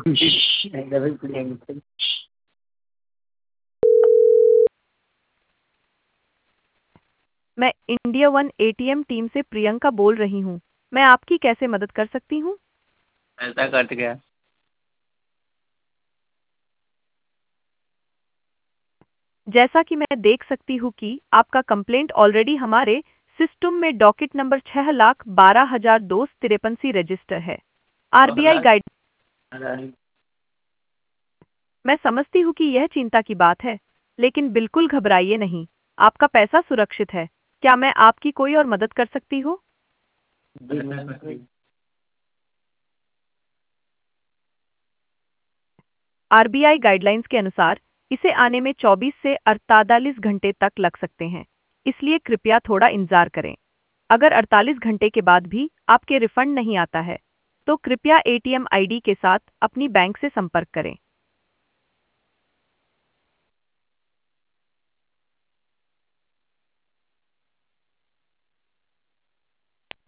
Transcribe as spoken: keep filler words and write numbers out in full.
Double Priyanka. मैं India one ATM team से प्रियंका बोल रही हूँ। मैं आपकी कैसे मदद कर सकती हूँ? पैसा कट गया। जैसा कि मैं देख सकती हूँ कि आपका कंप्लेंट ऑलरेडी हमारे सिस्टम में डॉकेट नंबर छह लाख बारह हजार दो सौ तिरपन सी रजिस्टर है। RBI guide. मैं समझती हूँ कि यह चिंता की बात है, लेकिन बिल्कुल घबराइए नहीं। आपका पैसा सुरक्षित है। क्या मैं आपकी कोई और मदद कर सकती हूँ? आरबीआई गाइडलाइंस के अनुसार इसे आने में चौबीस से अड़तालीस घंटे तक लग सकते हैं, इसलिए कृपया थोड़ा इंतजार करें। अगर अड़तालीस घंटे के बाद भी आपके रिफंड नहीं आता है, तो कृपया एटीएम आईडी के साथ अपनी बैंक से संपर्क करें।